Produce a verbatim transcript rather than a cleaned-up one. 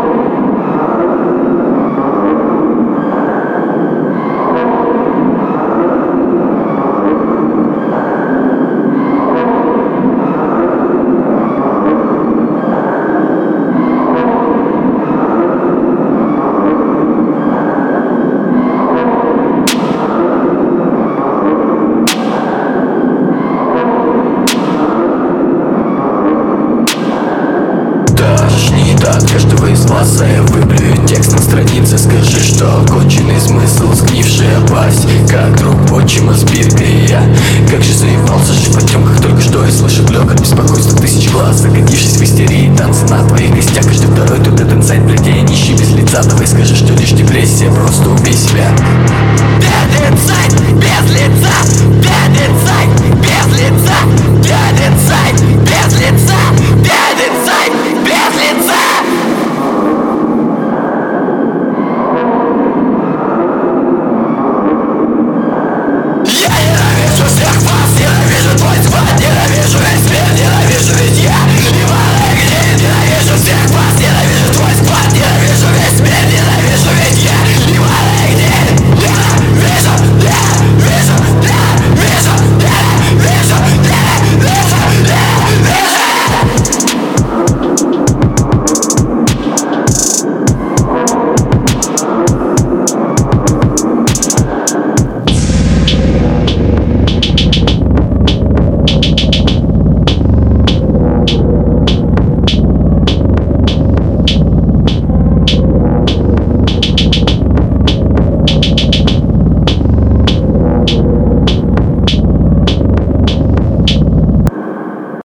Каждого из вас, а я выплюю текст на странице. Скажи, что конченый смысл, сгнившая пасть, как друг отчима сбитый я. Как же заебался жить в потемках, только что я слышу лёг от беспокойства тысяч глаз. Закатившись в истерии, танцы на твоих костях. Каждый второй тут этот инсайт, блядь, я нищий без лица. Давай скажи, что лишь депрессия, просто убей себя.